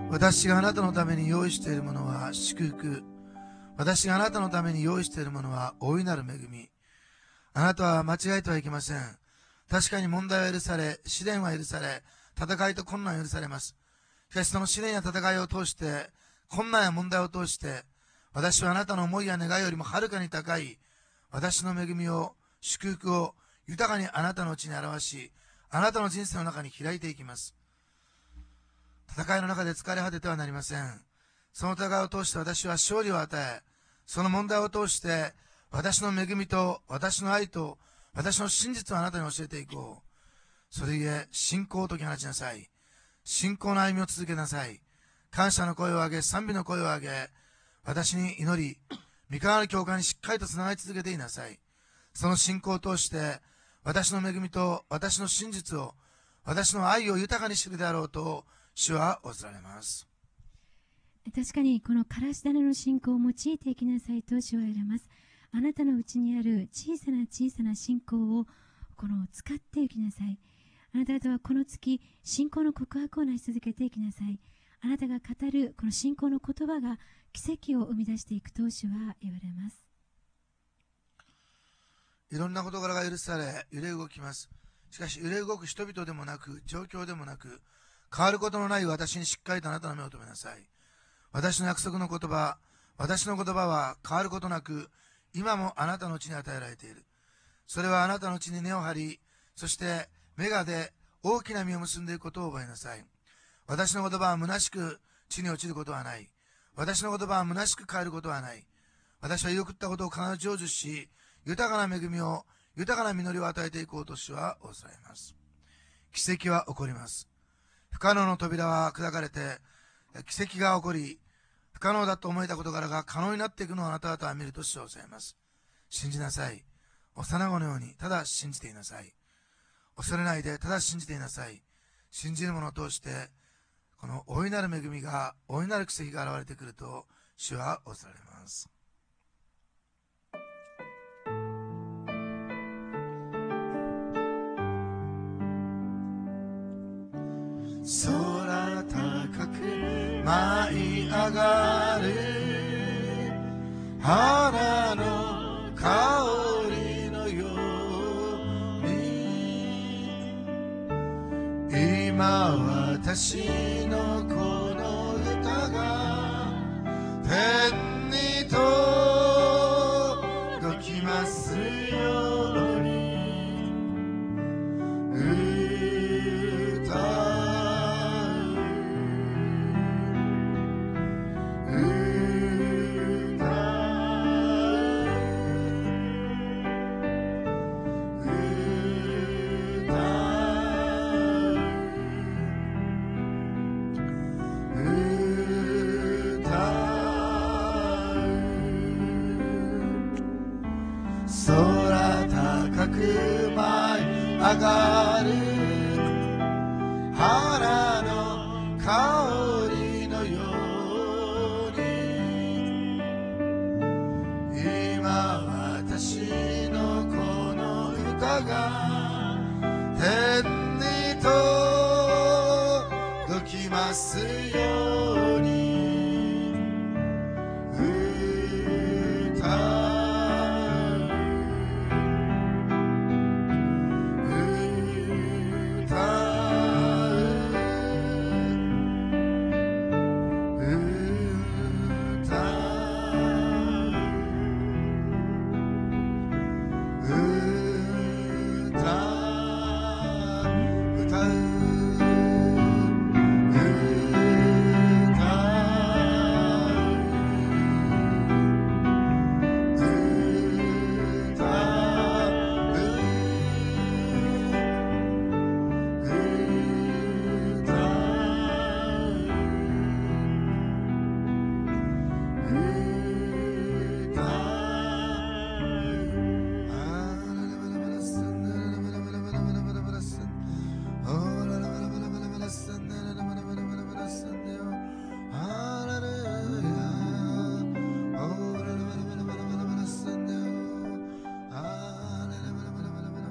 私があなたのために用意しているものは祝福。私があなたのために用意しているものは大いなる恵み。あなたは間違えてはいけません。確かに問題は許され、試練は許され、戦いと困難は許されます。しかしその試練や戦いを通して、困難や問題を通して、私はあなたの思いや願いよりもはるかに高い、私の恵みを、祝福を豊かにあなたのうちに表し、あなたの人生の中に開いていきます。戦いの中で疲れ果ててはなりません。その戦いを通して私は勝利を与え、その問題を通して、私の恵みと、私の愛と、私の真実をあなたに教えていこう。それゆえ、信仰を解き放ちなさい。信仰の歩みを続けなさい。感謝の声を上げ、賛美の声を上げ、私に祈り、御川の教会にしっかりとつながり続けていなさい。その信仰を通して、私の恵みと私の真実を、私の愛を豊かにしているであろうと、主は仰せられます。 確かにこのからし種の信仰を用いていきなさいと主は言われます。あなたのうちにある小さな小さな信仰を使っていきなさい。あなた方はこの月、信仰の告白をなし続けていきなさい。あなたが語るこの信仰の言葉が奇跡を生み出していくと主は言われます。 いろんな事柄が許され、揺れ動きます。しかし揺れ動く人々でもなく、状況でもなく、変わることのない私にしっかりとあなたの目を留めなさい。私の約束の言葉、私の言葉は変わることなく、今もあなたのうちに与えられている。それはあなたのうちに根を張り、そして芽が出、大きな実を結んでいくことを覚えなさい。私の言葉は虚しく地に落ちることはない。私の言葉は虚しく変えることはない。私は言い送ったことを必ず成就し、豊かな恵みを、豊かな実りを与えていこうと主は仰せられます。奇跡は起こります。不可能の扉は砕かれて、奇跡が起こり、不可能だと思えた事柄が可能になっていくのをあなた方は見ると主は仰せられます。信じなさい。幼子のように、ただ信じていなさい。恐れないで、ただ信じていなさい。信じる者を通して、この大いなる恵みが、大いなる奇跡が現れてくると、主は仰せられます。空高く舞い上がる花の香りのように、今私のこの歌が天に届きますように、上がる花の香りのように、今私のこの歌が天に届きますように、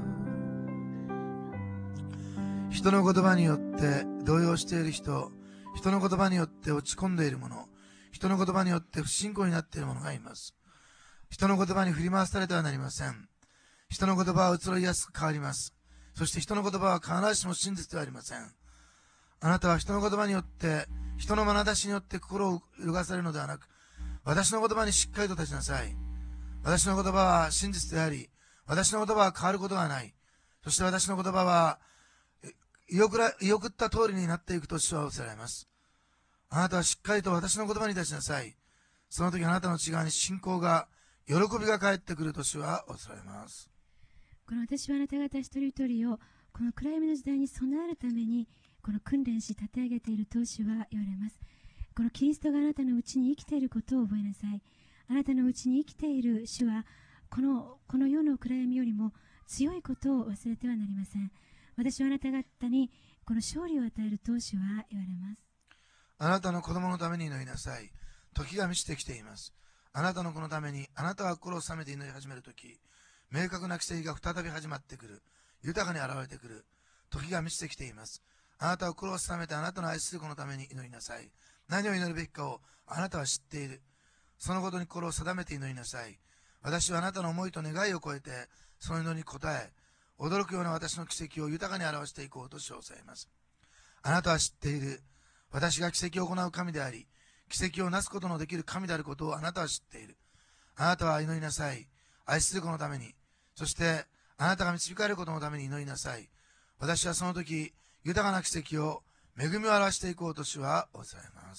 人の言葉によって動揺している人、 人の言葉によって落ち込んでいる者、人の言葉によって不信仰になっている者がいます。人の言葉に振り回されてはなりません。人の言葉は移ろいやすく変わります。そして人の言葉は必ずしも真実ではありません。あなたは人の言葉によって、人の眼差しによって心を揺るがされるのではなく、私の言葉にしっかりと立ちなさい。私の言葉は真実であり、私の言葉は変わることがない。そして私の言葉は見送った通りになっていくと主はおっしゃられます。あなたはしっかりと私の言葉に立ちなさい。その時あなたの内側に信仰が、喜びが返ってくると主はおっしゃられます。 この私はあなた方一人一人をこの暗闇の時代に備えるためにこの訓練し立て上げていると主は言われます。このキリストがあなたのうちに生きていることを覚えなさい。あなたのうちに生きている主はこの世の暗闇よりも強いことを忘れてはなりません。私はあなた方にこの勝利を与えると主は言われます。 あなたの子供のために祈りなさい。時が満ちてきています。あなたの子のためにあなたは心を冷めて祈り始めるとき、明確な奇跡が再び始まってくる。豊かに現れてくる。時が満ちてきています。あなたは心を冷めてあなたの愛する子のために祈りなさい。何を祈るべきかをあなたは知っている。そのことに心を定めて祈りなさい。私はあなたの思いと願いを超えて、その祈りに応え、驚くような私の奇跡を豊かに表していこうと称されます。あなたは知っている。私が奇跡を行う神であり、奇跡をなすことのできる神であることをあなたは知っている。あなたは祈りなさい。愛する子のために、そしてあなたが導かれることのために祈りなさい。私はその時、豊かな奇跡を、恵みを表していこうと主はおっしゃいます。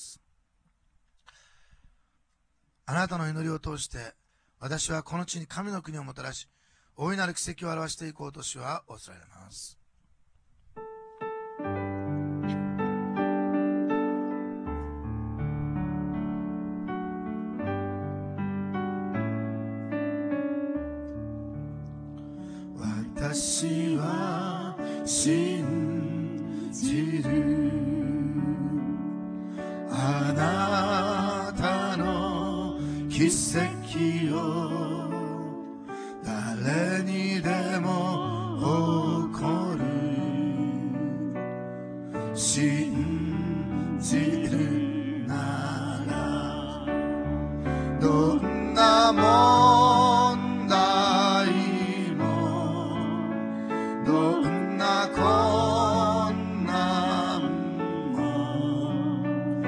あなたの祈りを通して、私はこの地に神の国をもたらし、大いなる奇跡を表していこうと主はおっしゃいます。私は信じる。あなたの奇跡を誰にでも起こる。信じるならどんな問題もどんな困難も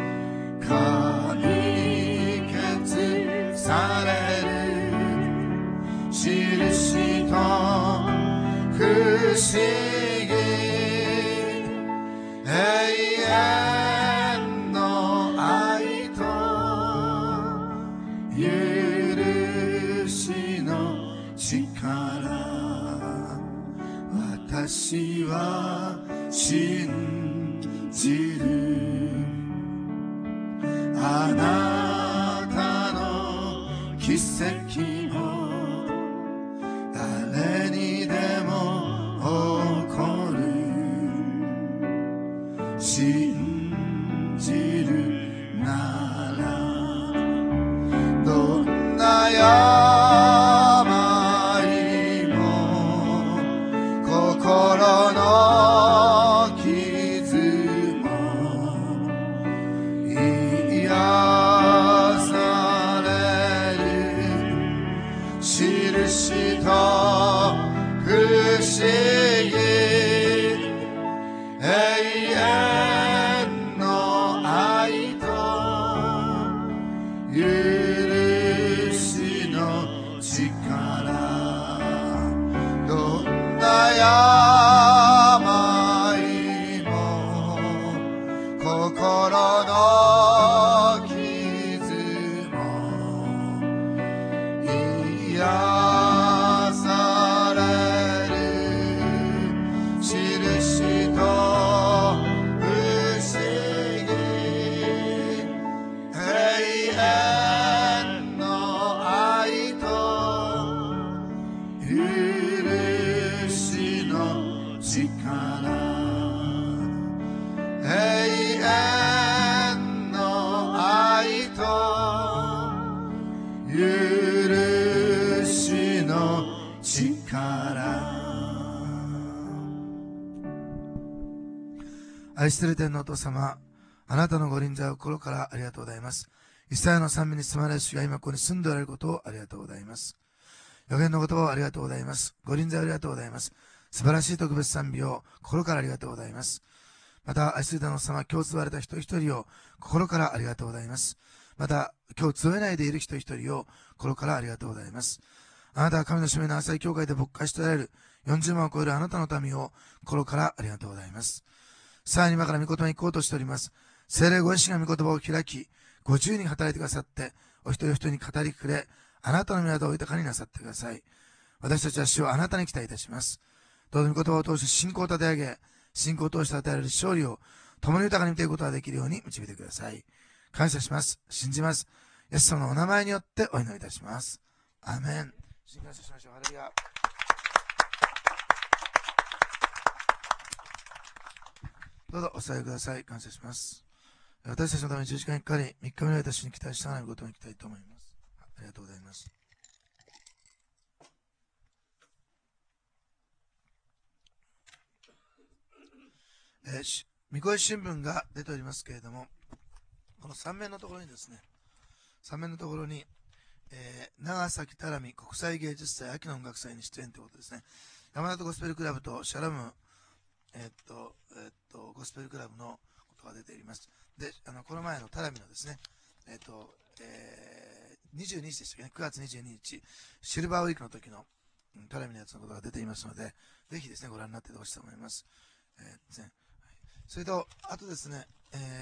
解決される印と不思議永遠の愛と許しの力私は信じる。あなたの奇跡を誰にでも起こる。信じるならどんな病も心の傷も癒される印と不思議永遠の愛と許しの力どんな病も心の傷も癒される印と不思議永遠の愛と許しの力永遠の愛と許しの力。愛する天のお父様、 あなたのご臨在を心からありがとうございます。イスラエルの賛美に住まれる主が今ここに住んでおられることをありがとうございます。予言の言葉をありがとうございます。ご臨在をありがとうございます。素晴らしい特別賛美を心からありがとうございます。また、愛するの様、今日集われた一人一人を心からありがとうございます。また、今日集えないでいる人一人を心からありがとうございます。あなたは神の使命の浅い教会で牧会しておられる40万を超えるあなたの民を心からありがとうございます。さあ、今から御言葉に行こうとしております。聖霊ご自身が御言葉を開き、ご自由に働いてくださって、お一人お一人に語りくれ、あなたの御業を豊かになさってください。私たちは主をあなたに期待いたします。どうぞ御言葉を通して信仰を立て上げ、信仰を通して与えられる勝利を共に豊かに見ていくことができるように導いてください。感謝します。信じます。イエス様のお名前によってお祈りいたします。アーメン。感謝しましょう。ハレルヤ。どうぞお伝えください。感謝します。私たちのために十字架にかかり、3日目の私に期待したないことに行きたいと思います。ありがとうございます。御声新聞が出ておりますけれども、この3面のところにですね、3面のところに、長崎たらみ国際芸術祭秋の音楽祭に出演ということですね。山田ゴスペルクラブとシャラム、ゴスペルクラブのことが出ております。で、この前のたらみのですね、22日でしたっけね、9月22日、シルバーウィークの時のたらみのやつのことが出ていますので、ぜひですね、ご覧になってほしいと思います。それと、あとですね、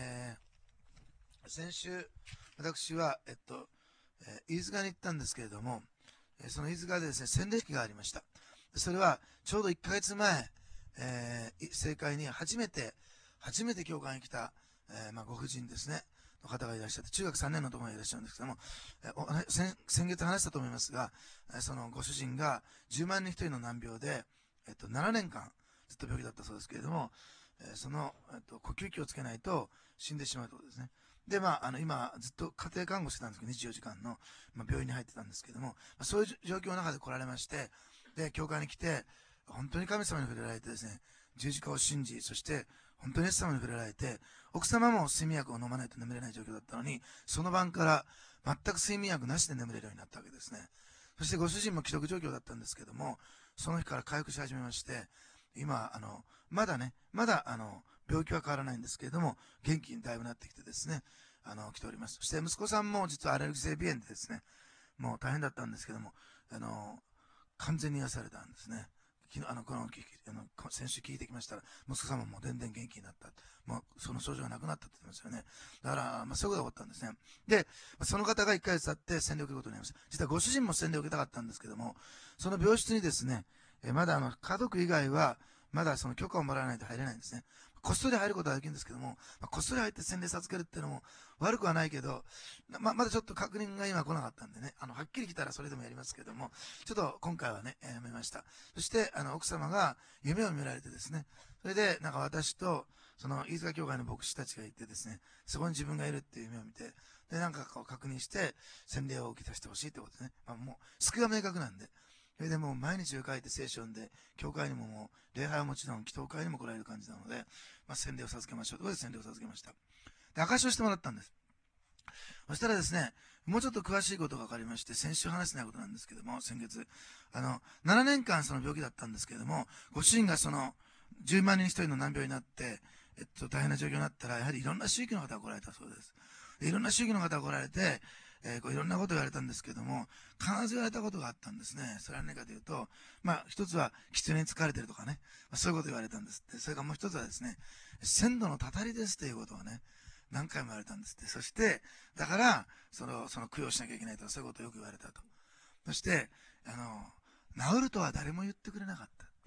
先週、私は、飯塚に行ったんですけれども、その飯塚でですね、洗礼式がありました。それは、ちょうど1ヶ月前、正会に初めて教会に来た、ご婦人ですね、の方がいらっしゃって、中学3年の友がいらっしゃるんですけども、先月話したと思いますが、そのご主人が10万人1人の難病で、7年間ずっと病気だったそうですけれども、その、呼吸器をつけないと死んでしまうということですね。で、今、ずっと家庭看護してたんですけど、24時間の、病院に入ってたんですけども、そういう状況の中で来られまして、で、教会に来て、本当に神様に触れられてですね、十字架を信じ、そして、本当にイエス様に触れられて、奥様も睡眠薬を飲まないと眠れない状況だったのに、その晩から全く睡眠薬なしで眠れるようになったわけですね。そしてご主人も既得状況だったんですけども、その日から回復し始めまして、今、まだ病気は変わらないんですけれども、元気にだいぶなってきてですね、来ております。そして息子さんも実はアレルギー性鼻炎でですね、もう大変だったんですけども、完全に癒されたんですね。昨日、先週聞いてきましたら、息子様も全然元気になった。もう、その症状がなくなったって言ってますよね。だから、そういうことが起こったんですね。で、その方が1ヶ月経って洗礼を受けることになりました。実はご主人も洗礼を受けたかったんですけども、その病室にですね、まだ家族以外は、まだその許可をもらわないと入れないんですね。こっそり入ることはできるんですけども、こっそり入って洗礼授けるっていうのも悪くはないけど、まだちょっと確認が今来なかったんでね、はっきり来たらそれでもやりますけども、ちょっと今回はね、やめました。そして、奥様が夢を見られてですね、それで、私と、その、飯塚教会の牧師たちがいてですね、そこに自分がいるっていう夢を見て、で、確認して、洗礼を受けさせてほしいってことですね。もう、救いが明確なんで。それでもう毎日書いて聖書読んで、教会にももう、礼拝はもちろん、祈祷会にも来られる感じなので、洗礼を授けましょう。ということで洗礼を授けました。で、証しをしてもらったんです。そしたらですね、もうちょっと詳しいことが分かりまして、先週話してないことなんですけども、先月、7年間その病気だったんですけれども、ご主人がその、10万人一人の難病になって、大変な状況になったら、やはりいろんな宗教の方が来られたそうです。でいろんな宗教の方が来られて、いろんなこと言われたんですけども、必ず言われたことがあったんですね。それは何かというと、一つは、狐に疲れてるとかね、そういうこと言われたんですって。それからもう一つはですね、鮮度のたたりですということをね、何回も言われたんですって。そして、だから、その供養しなきゃいけないとか、そういうことをよく言われたと。そして、治るとは誰も言ってくれなかったって。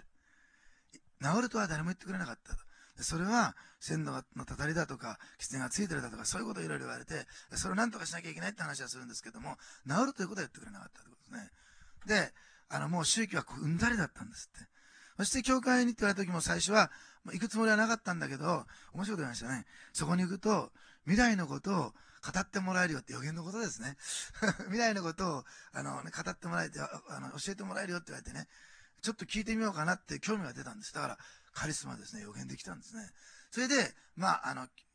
治るとは誰も言ってくれなかったと。それは、鮮度のたたりだとか、狐がついてるだとか、そういうことをいろいろ言われて、それを何とかしなきゃいけないって話はするんですけども、治るということは言ってくれなかったということですね。で、もう宗教はうんざりだったんですって。そして、教会にって言われた時も最初は、行くつもりはなかったんだけど、面白いこと言いましたね。そこに行くと、未来のことを語ってもらえるよって予言のことですね。未来のことを、語ってもらえて、教えてもらえるよって言われてね、ちょっと聞いてみようかなって興味が出たんです。だから、カリスマですね、予言できたんですね。それで、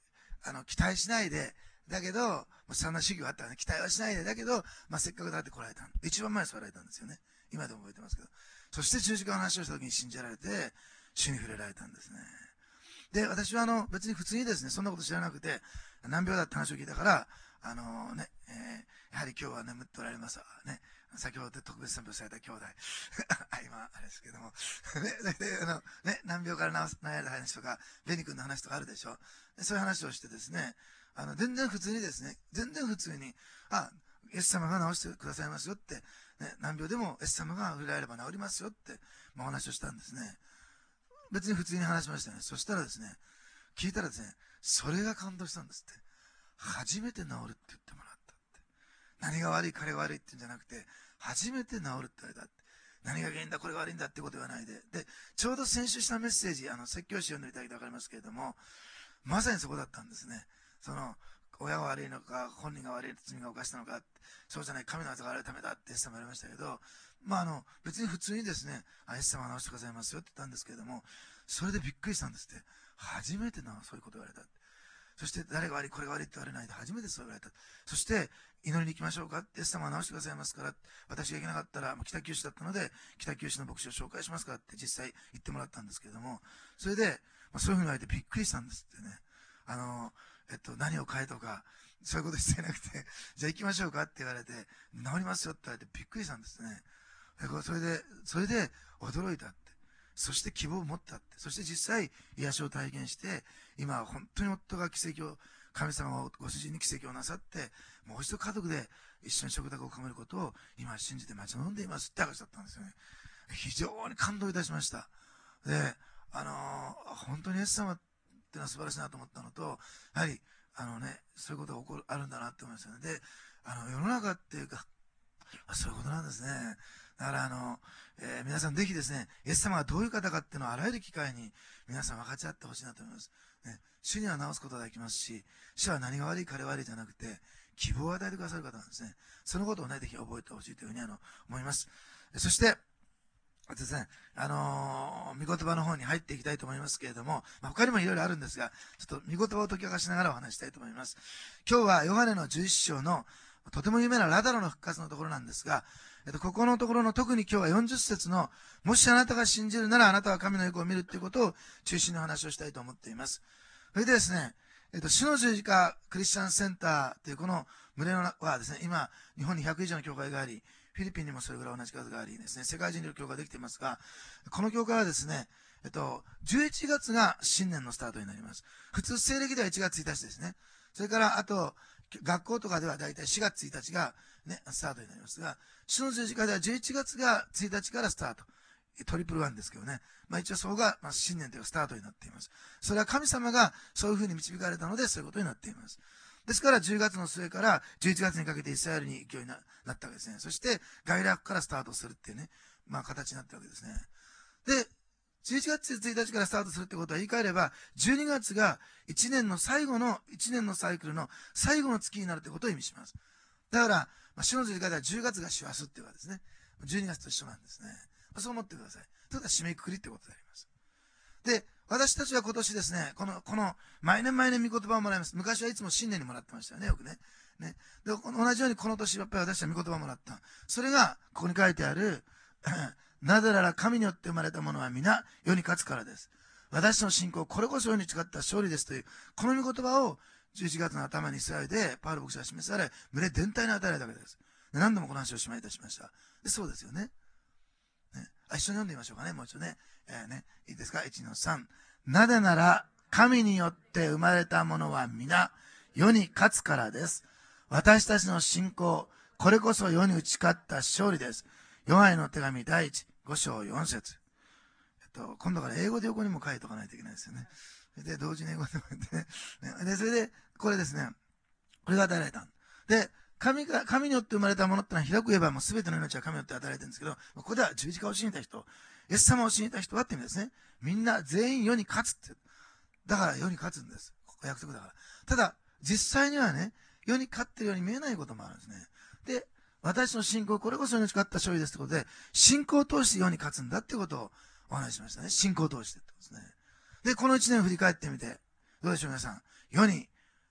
期待しないで、だけど、そんな主義があったらね、期待はしないで、だけど、せっかくだって来られた。一番前に座られたんですよね。今でも覚えてますけど。そして十字架の話をした時に信じられて、主に触れられたんですね。で、私は別に普通にですね、そんなこと知らなくて、難病だって話を聞いたから、やはり今日は眠っておられますわ。ね。先ほど特別宣表された兄弟。今、あれですけども。で、難病から治られた話とか、ベニ君の話とかあるでしょ。そういう話をしてですね、全然普通にですね、全然普通に、イエス様が治してくださいますよって、ね、難病でもイエス様が触れられれば治りますよって、お話をしたんですね。別に普通に話しましたね。そしたらですね、聞いたらですね、それが感動したんですって。初めて治るって言ってもらったって。何が悪い、彼が悪いって言うんじゃなくて、初めて治るって言われたって。何が原因だ、これが悪いんだってこと言わないで。で、ちょうど先週したメッセージ、説教師読んでいただいてわかりますけれども、まさにそこだったんですね。親が悪いのか、本人が悪い罪が犯したのか、そうじゃない、神の技があるためだってイエス様言われましたけど、別に普通にですね、イエス様は治してくださいますよって言ったんですけれども、それでびっくりしたんですって。初めてそういうこと言われた。そして、誰が悪い、これが悪いって言われないで、初めてそう言われた。そして、祈りに行きましょうかって、イエス様は治してくださいますから、私が行けなかったら、北九州だったので、北九州の牧師を紹介しますからって実際言ってもらったんですけれども、それで、そういうふうに言われてびっくりしたんですってね。何を変えとか、そういうことしてなくて、じゃあ行きましょうかって言われて、治りますよって言われてびっくりしたんですね。それで驚いたって。そして希望を持ったって。そして実際癒しを体験して、今は本当に夫が奇跡を、神様をご主人に奇跡をなさって、もう一度家族で一緒に食卓を囲めることを今信じて待ち望んでいますって話だったんですよね。非常に感動いたしました。で、本当にイエス様ってのは素晴らしいなと思ったのと、やはり、そういうことがあるんだなって思いましたね。で、世の中っていうか、そういうことなんですね。だから皆さんぜひですね、イエス様がどういう方かっていうのをあらゆる機会に皆さん分かち合ってほしいなと思います。ね、主には治すことができますし、主は何が悪い彼悪いじゃなくて、希望を与えてくださる方なんですね。そのことをね、ぜひ覚えてほしいというふうに思います。そして、ですね、御言葉の方に入っていきたいと思いますけれども、他にもいろいろあるんですが、ちょっと御言葉を解き明かしながらお話したいと思います。今日はヨハネの11章のとても有名なラザロの復活のところなんですが、ここのところの特に今日は40節の、もしあなたが信じるならあなたは神の御子を見るということを中心にお話をしたいと思っています。それでですね、主の十字架クリスチャンセンターというこの群れはですね、今、日本に100以上の教会があり、フィリピンにもそれぐらい同じ数がありですね、世界中に教会ができていますが、この教会はですね、11月が新年のスタートになります。普通、西暦では1月1日ですね。それから、あと、学校とかではだいたい4月1日がね、スタートになりますが、主の十字架では11月が1日からスタート。トリプルワンですけどね。一応そこが、新年というスタートになっています。それは神様がそういうふうに導かれたので、そういうことになっています。ですから、10月の末から11月にかけてイスラエルに行くようになったわけですね。そして、ガイラクからスタートするっていうね、形になったわけですね。で、11月1日からスタートするってことは言い換えれば、12月が1年の最後の、1年のサイクルの最後の月になるってことを意味します。だから、主の十字架では10月が師走っていうかですね、12月と一緒なんですね。そう思ってください。ということは締めくくりってことであります。で、私たちは今年ですね、この、毎年毎年御言葉をもらいます。昔はいつも新年にもらってましたよね、よくね。で、同じようにこの年やっぱり私は御言葉をもらった。それが、ここに書いてある、なぜなら神によって生まれたものは皆世に勝つからです。私の信仰、これこそ世に誓った勝利ですという、この御言葉を11月の頭にイスラエルでパウロ牧師が示され、群れ全体に与えられたわけです。何度もこの話をしまいたしました。でそうですよね。一緒に読んでみましょうかね、もう一度ね。いいですか ?1 の3。なぜなら、神によって生まれたものは皆、世に勝つからです。私たちの信仰、これこそ世に打ち勝った勝利です。ヨハネの手紙第1、5章4節。今度から英語で横にも書いておかないといけないですよね。で、同時に英語でも言ってね。で、それで、これですね。これが与えられた。で、神によって生まれたものってのは、広く言えばもう全ての命は神によって与えられてるんですけど、ここでは十字架を信じた人、イエス様を信じた人はって意味ですね。みんな全員世に勝つって。だから世に勝つんです。ここ約束だから。ただ、実際にはね、世に勝ってるように見えないこともあるんですね。で、私の信仰、これこそ世に勝った勝利ですってことで、信仰を通して世に勝つんだってことをお話ししましたね。信仰を通してってことですね。で、この一年を振り返ってみて、どうでしょう皆さん。世に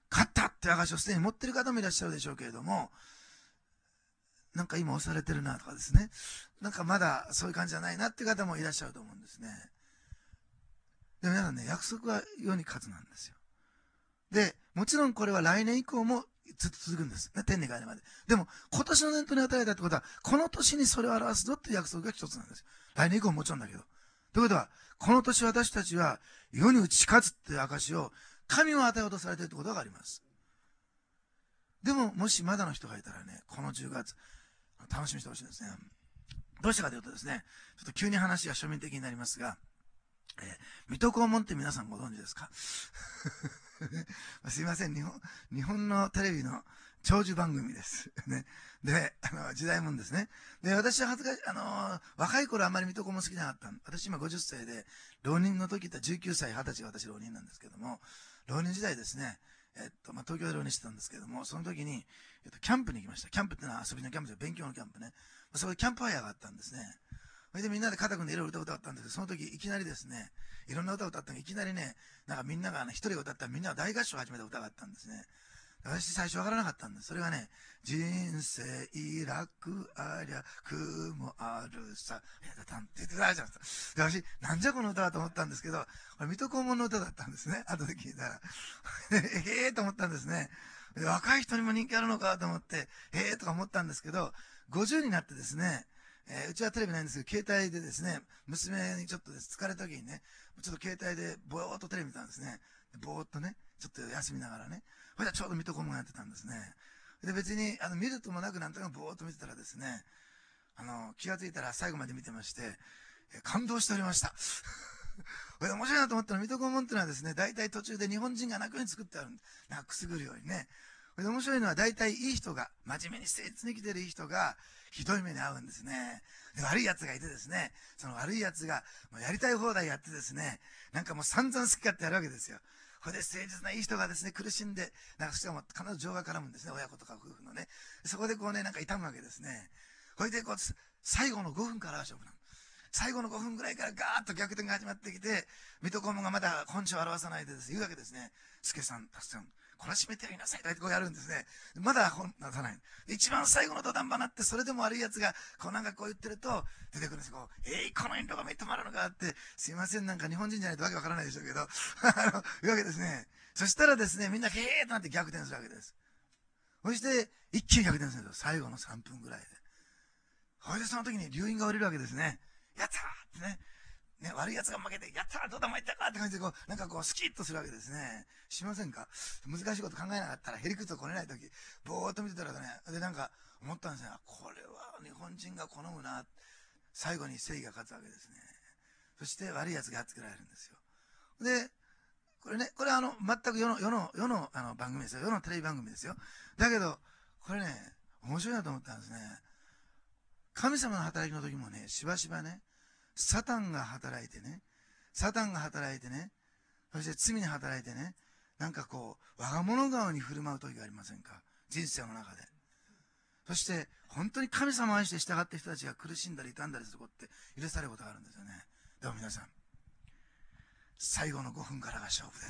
勝ったって証をすでに持っている方もいらっしゃるでしょうけれども、なんか今押されてるなとかですね、なんかまだそういう感じじゃないなっていう方もいらっしゃると思うんですね。でも皆さんね、約束は世に勝つなんですよ。で、もちろんこれは来年以降もずっと続くんです。ね、天に帰るまで。でも、今年の年頭に与えたってことは、この年にそれを表すぞっていう約束が一つなんですよ。来年以降ももちろんだけど。ということは、この年私たちは世に打ち勝つっていう証を神を与えようとされているってことがあります。でも、もしまだの人がいたらね、この10月、楽しみにしてほしいですね。どうしたかというとですね、ちょっと急に話が庶民的になりますが、水戸黄門って皆さんご存知ですか？すいません、日本のテレビの長寿番組です。ね。で、時代もんですね。で、私は若い頃あんまり水戸黄門好きじゃなかった。私今50歳で、浪人の時って19歳、20歳が私浪人なんですけども、浪人時代ですね、東京で浪人してたんですけども、その時に、キャンプに行きました。キャンプってのは遊びのキャンプで勉強のキャンプね。そこでキャンプファイヤーがあったんですね。それでみんなで肩組んでいろいろ歌を歌ったんですけど、その時いきなりですね、いろんな歌を歌ったのにいきなりね、なんかみんなが一人が歌ったらみんなが大合唱を始めた歌があったんですね。私最初わからなかったんです。それがね、人生楽ありゃ苦もあるさ、やだたんって言ってたじゃないですか。で、私、なんじゃこの歌はと思ったんですけど、これ水戸黄門の歌だったんですね。後で聞いたら。ええと思ったんですね。で、若い人にも人気あるのかと思って、ええとか思ったんですけど、50になってですね、うちはテレビないんですけど、携帯でですね、娘にちょっと疲れた時にね、ちょっと携帯でぼーっとテレビ見たんですね。ぼーっとね、ちょっと休みながらね。それでちょうど水戸黄門やってたんですね。で、別に、見るともなくなんとなくぼーっと見てたらですね、気がついたら最後まで見てまして、感動しておりました。これ面白いなと思ったのは、水戸黄門っていうのはですね、大体途中で日本人が泣くように作ってあるんで、なんかくすぐるようにね。これで面白いのは大体いい人が、真面目に誠実に生きてるいい人が、ひどい目に遭うんですね。で、悪い奴がいてですね、その悪い奴が、もうやりたい放題やってですね、なんかもう散々好き勝手やるわけですよ。これで誠実ないい人がですね、苦しんで、なんかしかも必ず情が絡むんですね、親子とか夫婦のね。そこでこうね、なんか痛むわけですね。これでこう、最後の5分からが勝負なの。最後の5分ぐらいからガーッと逆転が始まってきて、水戸黄門がまだ本性を表さないでです、言うわけですね。助さん、助さん、これは閉めてやりなさいとか言ってこうやるんですね。まだ本出さない。一番最後の土壇場になって、それでも悪い奴が、こうなんかこう言ってると、出てくるんですよ。こう、この遠慮が認まるのかって、すいません、なんか日本人じゃないとわけわからないでしょうけど、いうわけですね。そしたらですね、みんなへーとなって逆転するわけです。そして、一気に逆転するんですよ。最後の3分ぐらいで。それでその時に留飲が降りるわけですね。やったーってね。ね、悪い奴が負けて、やったーどうだもいったかって感じでこう、なんかこう、スキッとするわけですね。しませんか？難しいこと考えなかったら、へりくつをこねない時、ぼーっと見てたらね、で、なんか、思ったんですね。これは日本人が好むな。最後に正義が勝つわけですね。そして悪い奴がやっつけられるんですよ。で、これね、これ全く世の番組ですよ。世のテレビ番組ですよ。だけど、これね、面白いなと思ったんですね。神様の働きの時もね、しばしばね、サタンが働いてね、そして罪に働いてね、なんかこう、我が物顔に振る舞う時がありませんか？人生の中で。そして、本当に神様を愛して従っている人たちが苦しんだり傷んだりすることって許されることがあるんですよね。でも皆さん、最後の5分からが勝負です。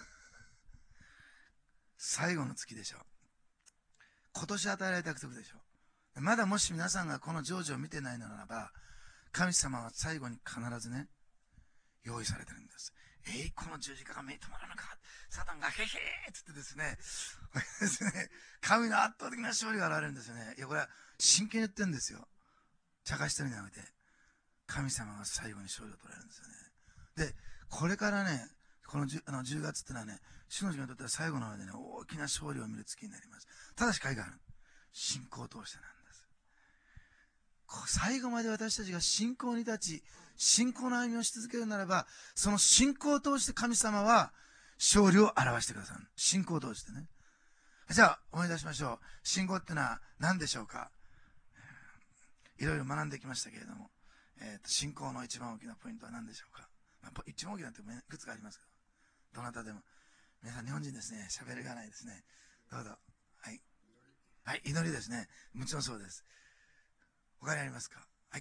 最後の月でしょう。今年与えられた約束でしょう。まだもし皆さんがこの成就を見てないのならば、神様は最後に必ずね、用意されてるんです。この十字架が目に留まらなかった。サタンがへへーって言ってですね、神の圧倒的な勝利が現れるんですよね。いや、これは真剣に言ってるんですよ。茶化してるんじゃなくて、神様が最後に勝利を取られるんですよね。で、これからね、この 10月ってのはね、主の時間にとっては最後の方でね、大きな勝利を見る月になります。ただし海がある。信仰を通してなんです。最後まで私たちが信仰に立ち、信仰の歩みをし続けるならば、その信仰を通して神様は勝利を表してくださる。信仰を通してね。じゃあ、思い出しましょう。信仰ってのは何でしょうか？いろいろ学んできましたけれども、信仰の一番大きなポイントは何でしょうか？一番大きなっていくつかありますけど、どなたでも。皆さん日本人ですね。喋りがないですね。どうぞ。はい。はい、祈りですね。もちろんそうです。他にありますか？はい。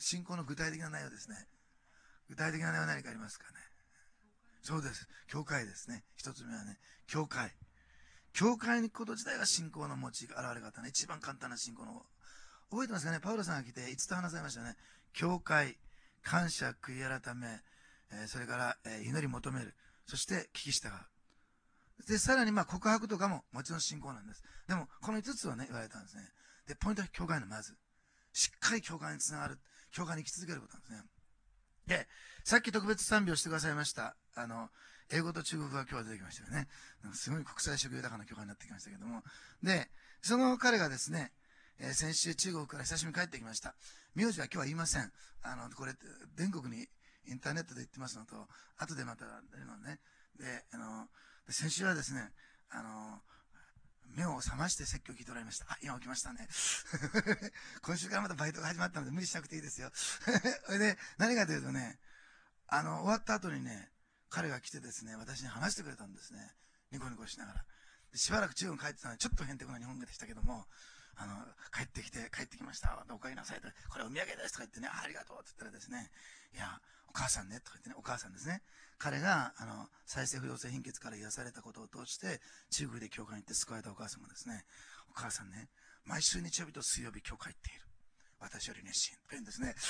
信仰の具体的な内容ですね。具体的な内容は何かありますかね。そうです。教会ですね。一つ目はね、教会。教会に行くこと自体が信仰の持ち現れ方ね。一番簡単な信仰の。覚えてますかね。パウロさんが来て5つ話されましたね。教会、感謝、悔い改め、それから、祈り求める。そして聞き従う。で、さらに告白とかももちろん信仰なんです。でも、この5つはね、言われたんですね。で、ポイントは教会のまず。しっかり教会につながる。教会に生き続けることなんですね。で、さっき特別賛美をしてくださいました。英語と中国語が今日は出てきましたよね。すごい国際色豊かな教会になってきましたけども。で、その彼がですね、先週中国から久しぶりに帰ってきました。名字は今日は言いません。これ、全国にインターネットで言ってますのと、後でまた出るのね。で、先週はですね、目を覚まして説教を聞いておられました。あ、今起きましたね。今週からまたバイトが始まったので無理しなくていいですよ。それで、何かというとね、終わった後にね、彼が来てですね、私に話してくれたんですね。ニコニコしながら。しばらく中国に帰ってたので、ちょっとへんてこな日本語でしたけども、帰ってきました。お帰りなさいと。これお土産ですとか言ってね、ありがとうって言ったらですね、いや、お母さんね、とか言ってね、お母さんですね。彼が、再生不良性貧血から癒されたことを通して、中国で教会に行って救われたお母さんもですね、お母さんね、毎週日曜日と水曜日教会行っている。私より熱心。と言うんですね。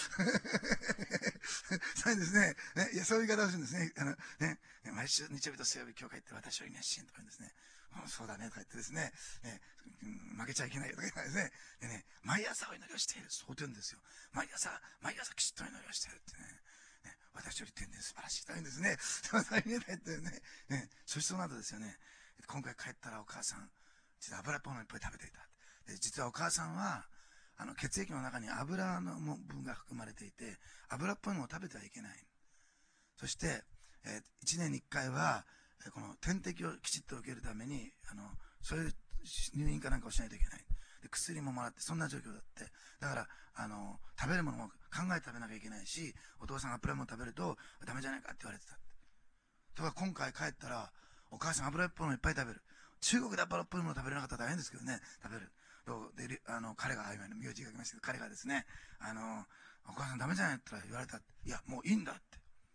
そうですね。いや、そういう言い方をするんですね。毎週日曜日と水曜日教会行って私より熱心とか言うんですね。そうだね、とか言ってですね、負けちゃいけないよとか言うんですね。でね、毎朝お祈りをしている。そう言うんですよ。毎朝きちっとお祈りをしているってね。私より天然素晴らしいと言うんですね。そういうね、ってね。そしてその後ですよね。今回帰ったらお母さん、実は油っぽいのいっぱい食べていた。で、実はお母さんは、血液の中に油の分が含まれていて、油っぽいものを食べてはいけない。そして、1年に1回は、この点滴をきちっと受けるために、そういう入院かなんかをしないといけない。で、薬ももらって、そんな状況だって。だから、食べるものも考えて食べなきゃいけないし、お父さんが油も食べるとダメじゃないかって言われてた。とか今回帰ったら、お母さん油っぽいものいっぱい食べる。中国で油っぽいもの食べれなかったら大変ですけどね、食べる。で、彼が、今の名字が来ましたけど、彼がですね、お母さんダメじゃないって言われた。いや、もういいんだって。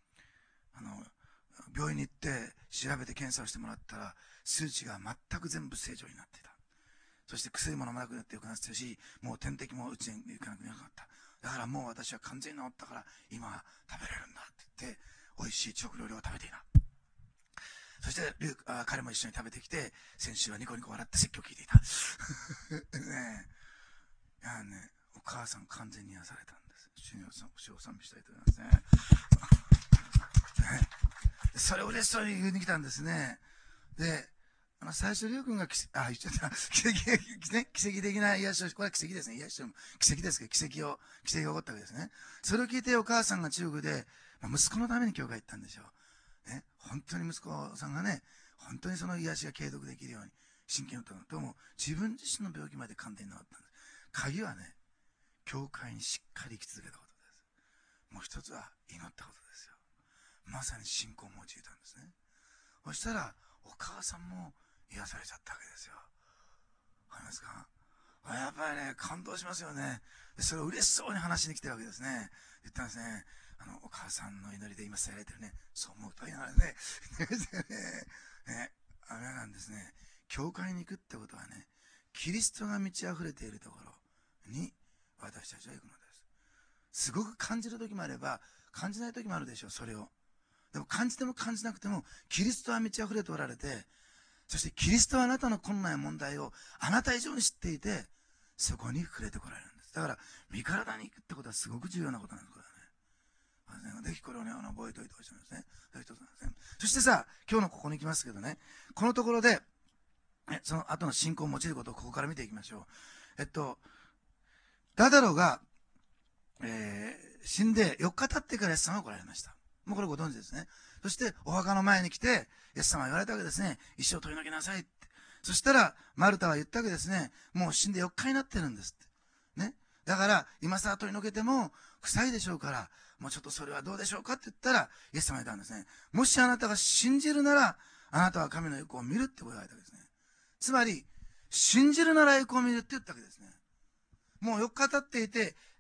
病院に行って調べて検査をしてもらったら、数値が全く全部正常になっていた。そして薬も飲まなくなってよくなってたし、もう点滴も打ちに行かなくなかった。だからもう私は完全に治ったから、今は食べれるんだって言って、美味しい中国料理を食べていな。そして彼も一緒に食べてきて、先週はニコニコ笑って説教を聞いていた。ねえ。いやね、お母さん完全に癒されたんです。主を賛美したいと思いますね。それを嬉しそうに言いに来たんですね。で、最初、りゅうくんが言っちゃった。奇跡的な癒しを、これは奇跡ですね。癒しを、奇跡ですけど、奇跡が起こったわけですね。それを聞いてお母さんが中国で、息子のために教会行ったんでしょう。ね、本当に息子さんがね、本当にその癒しが継続できるように、真剣にととも、自分自身の病気まで完全に治ったんです。鍵はね、教会にしっかり生き続けたことです。もう一つは祈ったことですよ。まさに信仰を用いたんですね。そしたら、お母さんも癒されちゃったわけですよ。わかりますか？やっぱりね、感動しますよね。それを嬉しそうに話しに来てるわけですね。言ったんですね。お母さんの祈りで今されてるね。そう思うと言いながらね。あれなんですね。教会に行くってことはね、キリストが満ち溢れているところに私たちは行くのです。すごく感じる時もあれば、感じない時もあるでしょう、それを。でも感じても感じなくても、キリストは満ち溢れておられて、そしてキリストはあなたの困難や問題をあなた以上に知っていて、そこに触れてこられるんです。だから、身体に行くってことはすごく重要なことなんです、これはね。ぜひこれをね、覚えておいてほしいんですね。それ一つなんですね。そしてさ、今日のここに行きますけどね、このところで、その後の信仰を用いることをここから見ていきましょう。ダダロが、死んで4日経ってからイエス様が来られました。もうこれご存知ですね。そしてお墓の前に来て、イエス様は言われたわけですね。一生取り除きなさいって。そしたら、マルタは言ったわけですね。もう死んで4日になってるんですって。ね。だから、今更取り除けても臭いでしょうから、もうちょっとそれはどうでしょうかって言ったら、イエス様は言ったんですね。もしあなたが信じるなら、あなたは神の栄光を見るってことが言われたわけですね。つまり、信じるなら栄光を見るって言ったわけですね。もう4日経っていて、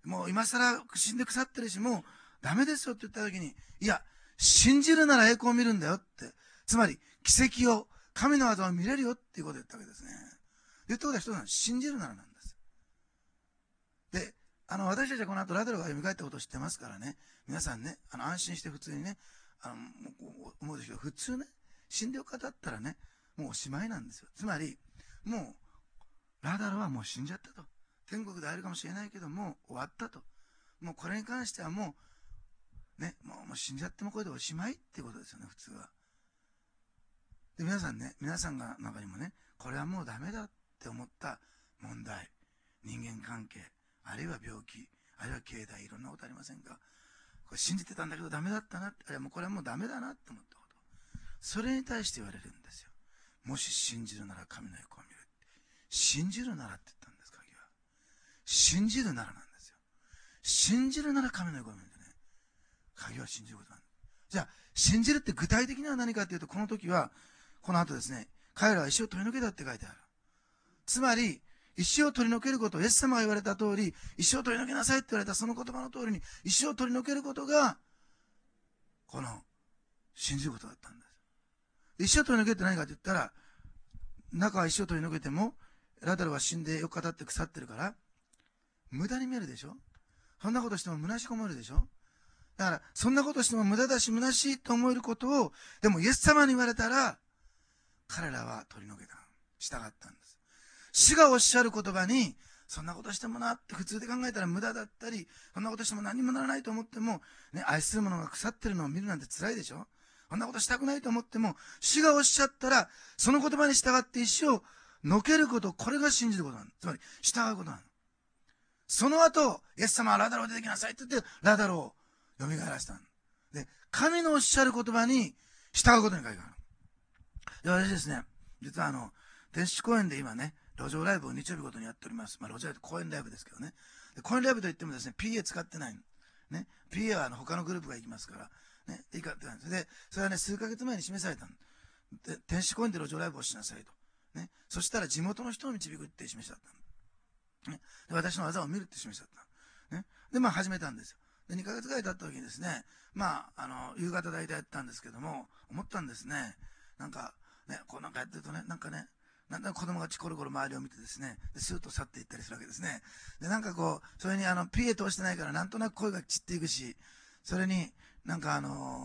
もう今更死んで腐ってるし、もうダメですよって言った時に、いや、信じるなら栄光を見るんだよって。つまり、奇跡を、神の技を見れるよっていうことを言ったわけですね。言ったことは一つなんです。信じるならなんです。で、私たちはこの後ラザロが蘇ったことを知ってますからね、皆さんね、安心して普通にね、思うでしょう。普通ね、死んでよかったらね、もうおしまいなんですよ。つまり、もう、ラザロはもう死んじゃったと。天国で会えるかもしれないけど、もう終わったと。もうこれに関してはもう、ね、もう死んじゃってもこれでおしまいってことですよね、普通は。で、皆さんね、皆さんが中にもね、これはもうダメだって思った問題、人間関係、あるいは病気、あるいは経済、いろんなことありませんか。これ信じてたんだけどダメだったな、あるいはもうこれはもうダメだなって思ったこと。それに対して言われるんですよ。もし信じるなら神の栄光を見る。信じるならって言ったんです、鍵は。信じるならなんですよ。信じるなら神の栄光を見るんでね。鍵は信じることなんです。じゃあ、信じるって具体的には何かっていうと、この時は、この後ですね、彼らは石を取り除けたって書いてある。つまり、石を取り除けること、イエス様が言われた通り、石を取り除けなさいって言われたその言葉の通りに、石を取り除けることが、この、信じることだったんです。石を取り除けって何かって言ったら、中は石を取り除けても、ラザロは死んで4日経って腐ってるから、無駄に見えるでしょ。そんなことしても虚しく思えるでしょ。だから、そんなことしても無駄だし虚しいと思えることを、でもイエス様に言われたら、彼らは取り除けた。従ったんです。主がおっしゃる言葉に、そんなことしてもなって普通で考えたら無駄だったり、そんなことしても何もならないと思っても、ね、愛する者が腐ってるのを見るなんて辛いでしょ。そんなことしたくないと思っても、主がおっしゃったら、その言葉に従って石をのけること、これが信じることなの。つまり、従うことなの。その後、イエス様はラザロを出てきなさいって言って、ラザロを蘇らせたの。で、神のおっしゃる言葉に従うことに書いてある。で、私ですね、実は天使公園で今ね、路上ライブを日曜日ごとにやっております。まあ、路上ライブ、公園ライブですけどね。で、公園ライブといってもですね、PA 使ってないの。ね。PA は他のグループが行きますから、ね。いいかって感じで、それはね、数ヶ月前に示されたの。で、天使公園で路上ライブをしなさいと。ね。そしたら地元の人を導くって示しだったの。ね。で、私の技を見るって示しだったの。ね。で、まあ始めたんですよ。で、2ヶ月ぐらい経った時にですね、まあ、夕方大体やったんですけども、思ったんですね。なんか、ね、こうなんかやってるとね、なんかね、なんとなく子供がコロコロ周りを見てですね、でスーッと去っていったりするわけですね。で、なんかこう、それにPA 通してないからなんとなく声が散っていくし、それになんか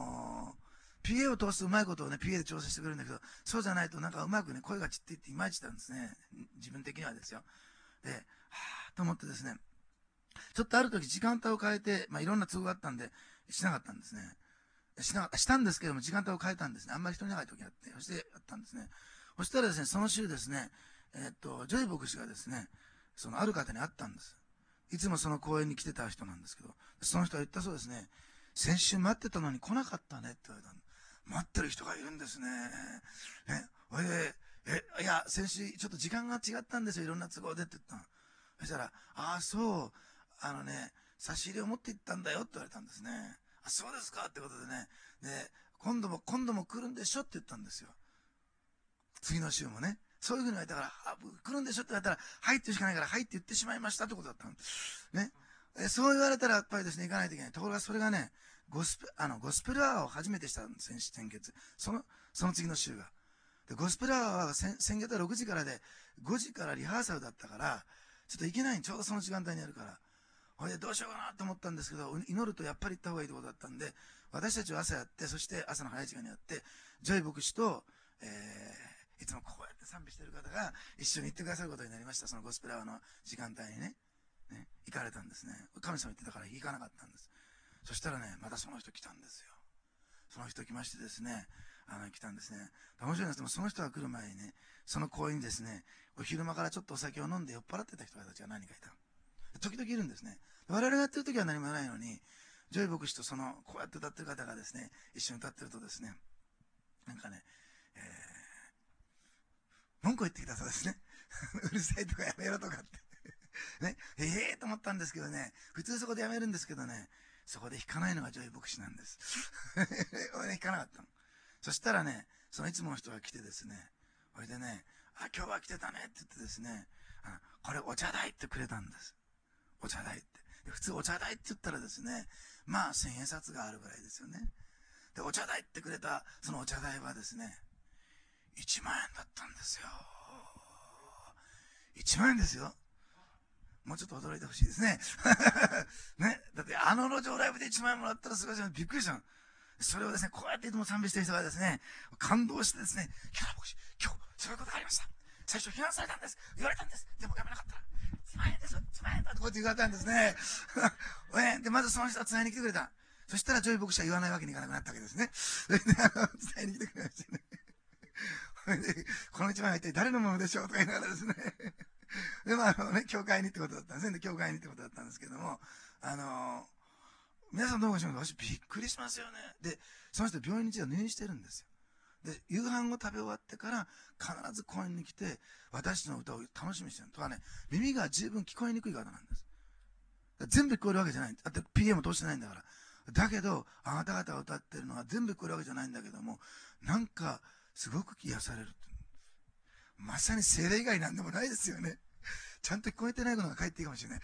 PA を通すうまいことをね、PA で調整してくれるんだけど、そうじゃないとなんかうまくね、声が散っていっていまいちなんですね。自分的にはですよ。で、はぁと思ってですね、ちょっとある時時間帯を変えて、まあいろんな都合があったんで、しなかったんですね。したんですけども、時間帯を変えたんですね。あんまり人に長い時あって、そしてやったんですね。そしたらですね、その週ですね、ジョイ牧師がですね、そのある方に会ったんです。いつもその公園に来てた人なんですけど、その人は言ったそうですね、先週待ってたのに来なかったねって言われたの。待ってる人がいるんですね。ね、おいで、いや、先週ちょっと時間が違ったんですよ、いろんな都合でって言ったの。そしたら、ああ、そう、差し入れを持って行ったんだよって言われたんですね。あ、そうですかってことでね、で、今度も来るんでしょって言ったんですよ。次の週もね。そういうふうに言われたから、来るんでしょって言われたら、はいって言うしかないから、はいって言ってしまいましたってことだったの。ね。そう言われたら、やっぱりですね、行かないといけない。ところが、それがね、ゴスペルアワーを初めてしたんです、先月。その次の週が。で、ゴスペルアワーは先月は6時からで、5時からリハーサルだったから、ちょっと行けないちょうどその時間帯にやるから。ほいで、どうしようかなと思ったんですけど、祈るとやっぱり行った方がいいってことだったんで、私たちは朝やって、そして朝の早い時間にやって、ジョイ牧師と、いつもこうやって賛美してる方が一緒に行ってくださることになりました。そのゴスペラーの時間帯にね、行かれたんですね。神様言ってたから行かなかったんです。そしたらね、またその人来たんですよ。その人来ましてですね、来たんですね。面白いんですけど、その人が来る前にね、その公園にですね、お昼間からちょっとお酒を飲んで酔っ払ってた人たちが何人かいた。時々いるんですね。我々がやってる時は何もないのに、ジョイ牧師とこうやって歌ってる方がですね、一緒に歌ってるとですね、なんかね、文句を言ってきたそうですね。うるさいとかやめろとかって。ね、と思ったんですけどね、普通そこでやめるんですけどね、そこで弾かないのがジョイ牧師なんです。俺ね、弾かなかったの。そしたらね、そのいつもの人が来てですね、それでね、あ、今日は来てたねって言ってですね、これお茶代ってくれたんです。お茶代って。 普通お茶代って言ったらですね、まあ千円札があるぐらいですよね。で、お茶代ってくれた、そのお茶代はですね、1万円だったんですよ。1万円ですよ。もうちょっと驚いてほしいですね。ね。だってあの路上ライブで1万円もらったらすごいじゃん。びっくりした。それをですね、こうやっていつも賛美してる人がですね、感動してですね、キャラ牧師、今日そういうことがありました。最初批判されたんです。言われたんです。でもやめなかったら、1万円です。1万円だとこうやって言われたんですね。で、まずその人は伝えに来てくれた。そしたらジョイ牧師は言わないわけにいかなくなったわけですね。それで、伝えに来てくれましたね。で、この1万円は一体誰のものでしょうとか言いながらですね。で、まあ、教会にってことだったんですね。教会にってことだったんですけども、皆さんどうかしますか？私びっくりしますよね。で、その人病院に入院してるんですよ。で、夕飯を食べ終わってから必ず公園に来て、私の歌を楽しみにしてる。とかね、耳が十分聞こえにくい方なんです。全部聞こえるわけじゃない。だって PA も通してないんだから。だけど、あなた方が歌ってるのは全部聞こえるわけじゃないんだけども、なんか、すごく癒される。まさに精霊以外なんでもないですよね。ちゃんと聞こえてないことが返っていいかもしれない。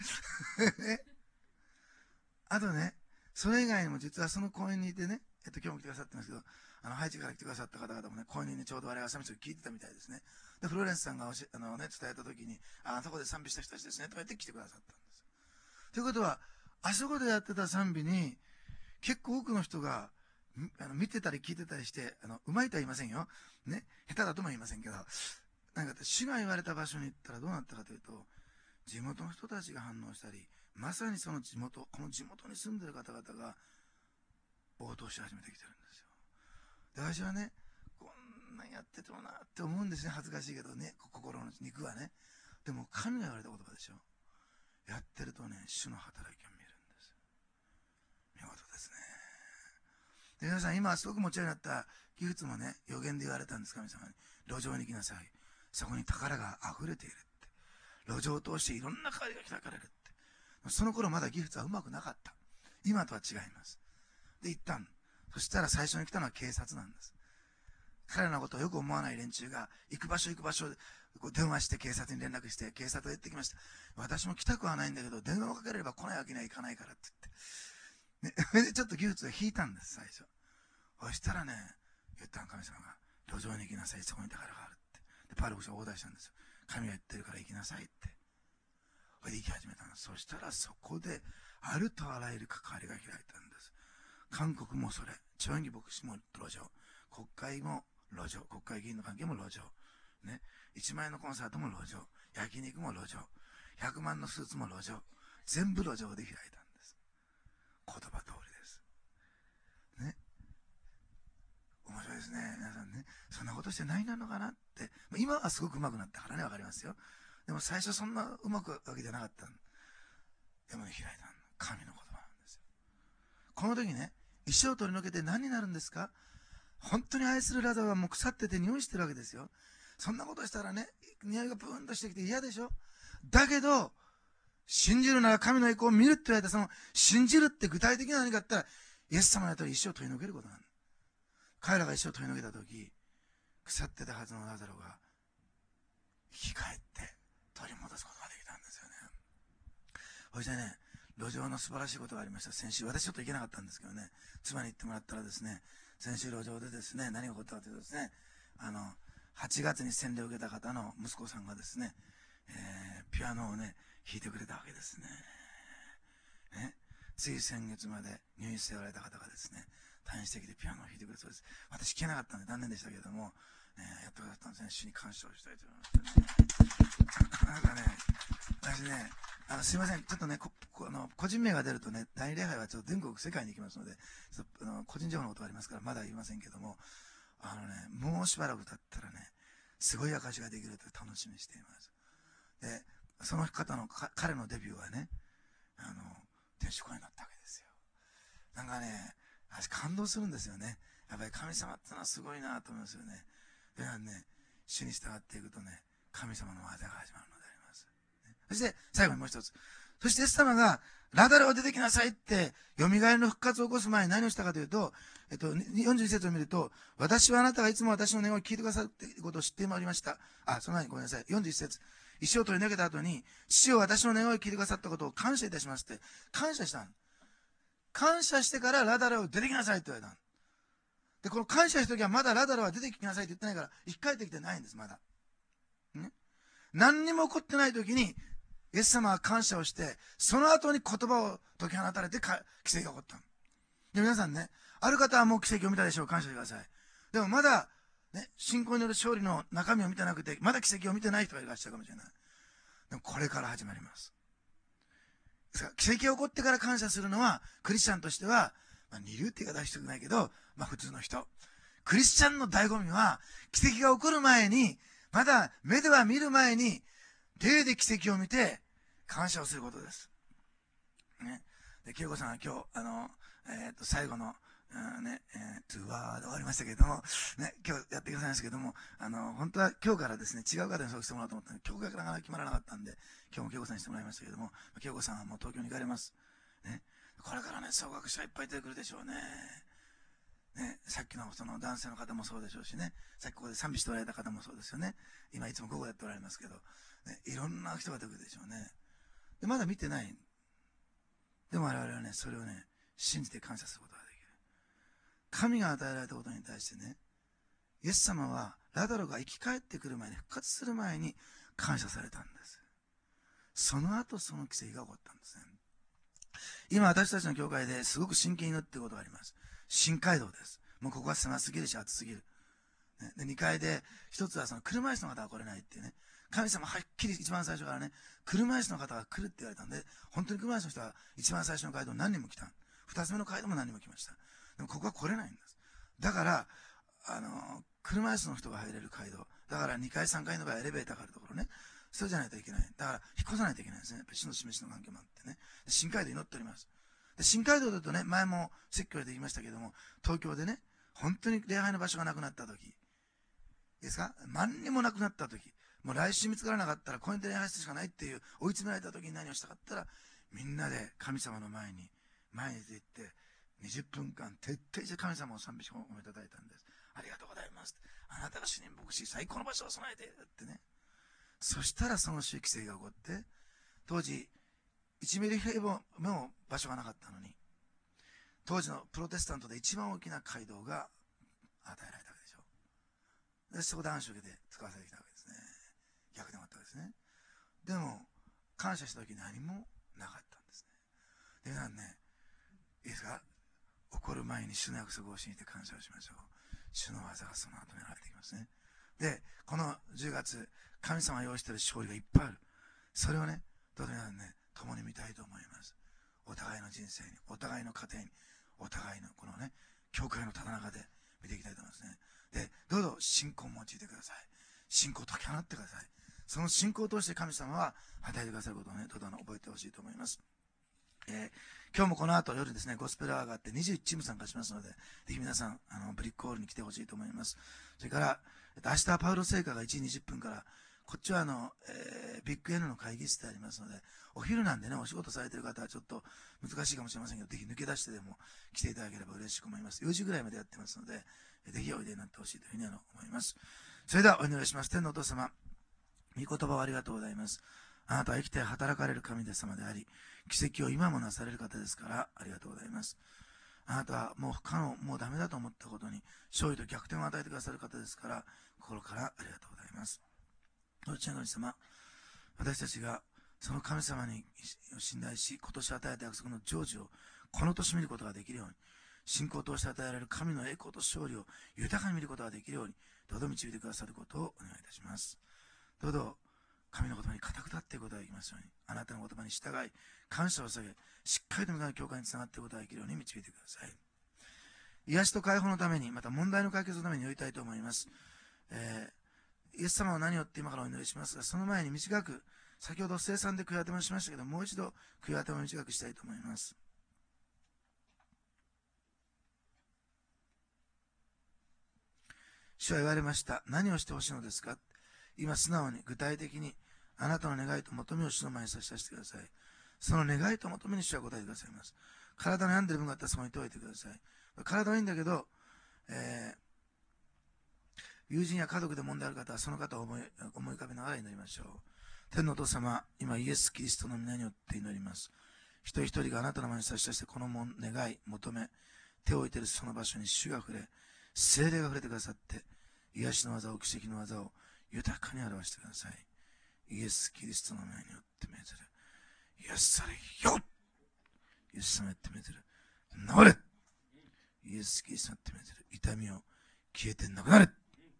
あとね、それ以外にも実はその公園にいてね、今日も来てくださってますけど、ハイチから来てくださった方々もね、公園にね、ちょうど我々朝飯を聞いてたみたいですね。で、フローレンスさんが伝えた時に、あそこで賛美した人たちですね、とか言って来てくださったんです。ということは、あそこでやってた賛美に、結構多くの人が、見てたり聞いてたりして、うまいとは言いませんよ。ね、下手だとも言いませんけど、なんか、主が言われた場所に行ったらどうなったかというと、地元の人たちが反応したり、まさにその地元、この地元に住んでる方々が応答し始めてきてるんですよ。で、私はね、こんなんやっててもなって思うんですね。恥ずかしいけどね、心の肉はね。でも神が言われた言葉でしょ。やってるとね、主の働きを見るんです。見事ですね。で、皆さん今すごく持ち上がったギフツもね、予言で言われたんです。神様に。路上に行きなさい。そこに宝が溢れているって。路上を通していろんな鍵が開かれるって。その頃まだギフツはうまくなかった。今とは違います。で、行ったん。そしたら最初に来たのは警察なんです。彼らのことをよく思わない連中が、行く場所で電話して警察に連絡して、警察が言ってきました。私も来たくはないんだけど、電話をかければ来ないわけにはいかないからって言って。ね、で、ちょっとギフツを引いたんです、最初。そしたらね、言ったの神様が、路上に行きなさい、そこに宝があるって。で、パウロ牧師がオーダーしたんですよ。神が言ってるから行きなさいって。それで行き始めたんです。そしたらそこで、あるとあらゆる関わりが開いたんです。韓国もそれ、チョンギ牧師も路上、国会も路上、国会議員の関係も路上、ね、1万円のコンサートも路上、焼肉も路上、100万のスーツも路上、全部路上で開いたんです。言葉通りです。ね。面白いですね。皆さんね、そんなことして何なのかなって、今はすごく上手くなったからね、わかりますよ。でも最初そんなうまくわけじゃなかった。でもね、開いた神の言葉なんですよ。この時ね、石を取り除けて何になるんですか？本当に愛するラザロはもう腐ってて匂いしてるわけですよ。そんなことしたらね、匂いがブーンとしてきて嫌でしょ？だけど、信じるなら神の栄光を見るって言われた、その信じるって具体的には何かって言ったら、イエス様のやったら石を取り除けることなの。彼らが石を取り除けた時、腐ってたはずのラザロが生き返って取り戻すことができたんですよね。そしてね、路上の素晴らしいことがありました。先週、私ちょっと行けなかったんですけどね、妻に行ってもらったらですね、先週路上でですね、何が起こったかというとですね、8月に洗礼を受けた方の息子さんがですね、ピアノをね、弾いてくれたわけですね。つい先月まで入院しておられた方がですね、退院してきてピアノを弾いてくれそうです。私弾けなかったんで残念でしたけれども、やってくださったんですね。主に感謝をしたいと思います。なんかね、私ね、すいません、ちょっとね、個人名が出るとね、第二礼拝はちょっと全国世界に行きますので、ちょっと個人情報のことがありますから、まだ言いませんけども、もうしばらく経ったらね、すごい証ができると楽しみにしています。で、その方の、彼のデビューはね、天使声になったわけですよ。なんかね、私感動するんですよね。やっぱり神様ってのはすごいなと思いますよね。でね、主に従っていくとね、神様の技が始まるのであります。そして、最後にもう一つ。そしてイエス様が、ラザロ出てきなさいって、蘇りの復活を起こす前に何をしたかというと、41節を見ると、私はあなたがいつも私の願いを聞いてくださるってことを知っておりました。その前にごめんなさい。41節。 石を取り投げた後に、父を私の願いを聞いてくださったことを感謝いたしますって、感謝したん。感謝してからラダルを出てきなさいって言われたん。で、この感謝した時はまだラダルは出てきなさいって言ってないから、生き返ってきてないんです、まだ。ね。何にも起こってない時に、イエス様は感謝をして、その後に言葉を解き放たれて奇跡が起こったの。で、皆さんね、ある方はもう奇跡を見たでしょう。感謝してください。でもまだ、ね、信仰による勝利の中身を見てなくて、まだ奇跡を見てない人がいらっしゃるかもしれない。でもこれから始まります。奇跡が起こってから感謝するのは、クリスチャンとしては、二流って言い方はしたくないけど、普通の人。クリスチャンの醍醐味は、奇跡が起こる前に、まだ目では見る前に、霊で奇跡を見て、感謝をすることです。ね。で、恵子さんは今日、最後の、トゥワーで終わりましたけれども、ね、今日やってくださいましたけども、本当は今日からですね、違う方にそうしてもらおうと思ったんで、曲がなかなか決まらなかったんで、今日も恵子さんにしてもらいましたけども、恵子さんはもう東京に行かれます。ね。これからね、総額者いっぱい出てくるでしょうね。ね、さっきのその男性の方もそうでしょうしね、さっきここで賛美しておられた方もそうですよね。今いつも午後やっておられますけど、ね、いろんな人が出てくるでしょうね。で、まだ見てない。でも我々はね、それをね、信じて感謝することができる。神が与えられたことに対してね、イエス様はラザロが生き返ってくる前に、復活する前に感謝されたんです。その後その奇跡が起こったんですね。今私たちの教会ですごく真剣に祈っていることがあります。新街道です。もうここは狭すぎるし暑すぎる。ね、で2階で一つはその車椅子の方が来れないっていうね。神様はっきり一番最初からね、車椅子の方が来るって言われたんで、本当に車椅子の人は一番最初の街道何人も来た。二つ目の街道も何人も来ました。でもここは来れないんです。だから、車椅子の人が入れる街道。だから2階3階の場合エレベーターがあるところね。そうじゃないといけない。だから、引っ越さないといけないんですね。やっぱり死の示しの関係もあってね。新街道祈っております。で新街道だとね、前も説教で言いましたけども、東京でね、本当に礼拝の場所がなくなった時、いいですか？何にもなくなった時、もう来週見つからなかったら、こうやって礼拝するしかないっていう追い詰められた時に何をしたかったら、みんなで神様の前に出て行って、20分間徹底して神様を賛美し褒めいただいたんです。ありがとうございます。あなたが主任牧師、最高の場所を備えてってね。そしたらその周期性が起こって、当時、1ミリ平方の場所がなかったのに、当時のプロテスタントで一番大きな街道が与えられたわけでしょ。で、そこで暗視を受けて使わせてきたわけですね。逆でもあったわけですね。でも、感謝した時何もなかったんですね。で、皆さんね、いいですか？起こる前に主の約束を信じて感謝をしましょう。主の技がその後に現れてきますね。で、この10月、神様が用意している勝利がいっぱいある。それをね、どうぞ皆さんね、共に見たいと思います。お互いの人生に、お互いの家庭に、お互いのこのね、教会のただ中で見ていきたいと思いますね。で、どうぞ信仰を用いてください。信仰を解き放ってください。その信仰を通して神様は与えてくださることをね、どうぞ覚えてほしいと思います。今日もこの後夜ですね、ゴスペルアワーがあって21チーム参加しますので、ぜひ皆さん、ブリックホールに来てほしいと思います。それから、明日はパウロ聖歌が1時20分から、こっちはビッグ N の会議室でありますので、お昼なんでね、お仕事されている方はちょっと難しいかもしれませんけど、ぜひ抜け出してでも来ていただければ嬉しく思います。4時ぐらいまでやってますので、ぜひおいでになってほしいというふうに思います。それではお祈りします。天のお父様、御言葉をありがとうございます。あなたは生きて働かれる神様であり、奇跡を今もなされる方ですから、ありがとうございます。あなたはもう不可能、もうダメだと思ったことに、勝利と逆転を与えてくださる方ですから、心からありがとうございます。どちらの神様、私たちがその神様に信頼し、今年与えた約束の成就をこの年見ることができるように、信仰を通して与えられる神の栄光と勝利を豊かに見ることができるように、どうぞ導いてくださることをお願いいたします。どうぞ神の言葉に固く立っていくことができますように、あなたの言葉に従い、感謝を捧げ、しっかりと御の教会につながっていくことができるように導いてください。癒しと解放のために、また問題の解決のために祈りたいと思います。イエス様は何をって今からお祈りしますが、その前に短く、先ほど生産で悔い改めをしましたけど、もう一度悔い改めを短くしたいと思います。主は言われました。何をしてほしいのですか？今素直に具体的にあなたの願いと求めを主の前に差し出してください。その願いと求めに主は答えてくださいます。体の病んでる分があったらそこに解いてください。体はいいんだけど、友人や家族で問題ある方はその方を思い浮かべながら祈りましょう。 天のお父様、今イエス・キリストの皆によって祈ります。一人一人があなたの前に差し出してこの願い、求め、手を置いているその場所に主が触れ、聖霊が触れてくださって、癒しの技を、奇跡の技を豊かに表してください。イエス・キリストの名によって命ずる。癒されよ。イエス様によって命ずる。治れ。イエス・キリストによって命ずる。痛みを消えてなくなれ。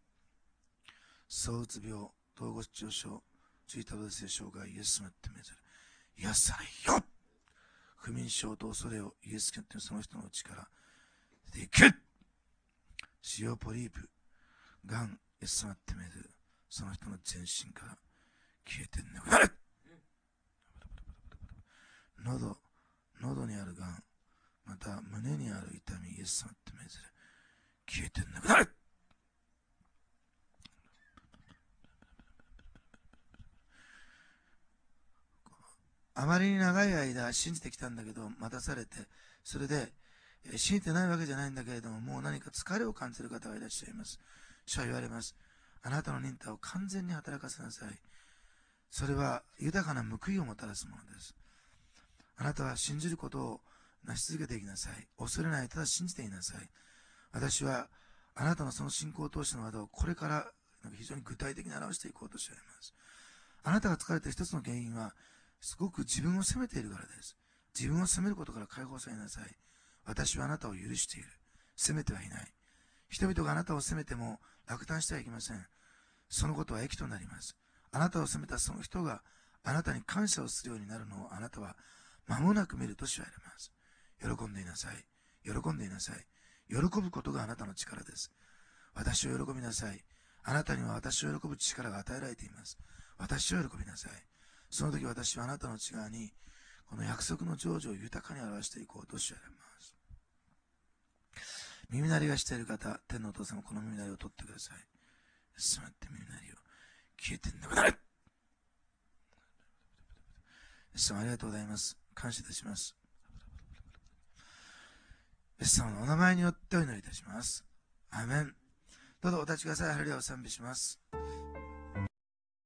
躁うつ病、統合失調症、椎多部性障害、イエス様によって命ずる。癒されよ。不眠症と恐れをイエスによってその人の内から出ていけ。腫瘍ポリープ、がん、イエス様によって命ずる。その人の全身から消えてなくなれ。喉にあるがん、また胸にある痛み、イエス様によって命ずる。消えてなくなれ。あまりに長い間信じてきたんだけど待たされて、それで信じてないわけじゃないんだけれども、もう何か疲れを感じる方がいらっしゃいます。主は言われます。あなたの忍耐を完全に働かせなさい。それは豊かな報いをもたらすものです。あなたは信じることを成し続けていきなさい。恐れない、ただ信じていなさい。私はあなたのその信仰を通しての技をこれから非常に具体的に表していこうとしております。あなたが疲れている一つの原因は、すごく自分を責めているからです。自分を責めることから解放されなさい。私はあなたを許している。責めてはいない。人々があなたを責めても落胆してはいけません。そのことは益となります。あなたを責めたその人があなたに感謝をするようになるのをあなたは間もなく見ると知られます。喜んでいなさい。喜んでいなさい。喜ぶことがあなたの力です。私を喜びなさい。あなたには私を喜ぶ力が与えられています。私を喜びなさい。その時私はあなたの内側にこの約束の成就を豊かに表していこうと知られます。耳鳴りがしている方、天のお父様、この耳鳴りを取ってください。すまって耳鳴りを消えてなくなれ。イエス様ありがとうございます。感謝いたします。イエス様のお名前によってお祈りいたします。アーメン。どうぞお立ちください。ハレルヤを賛美します。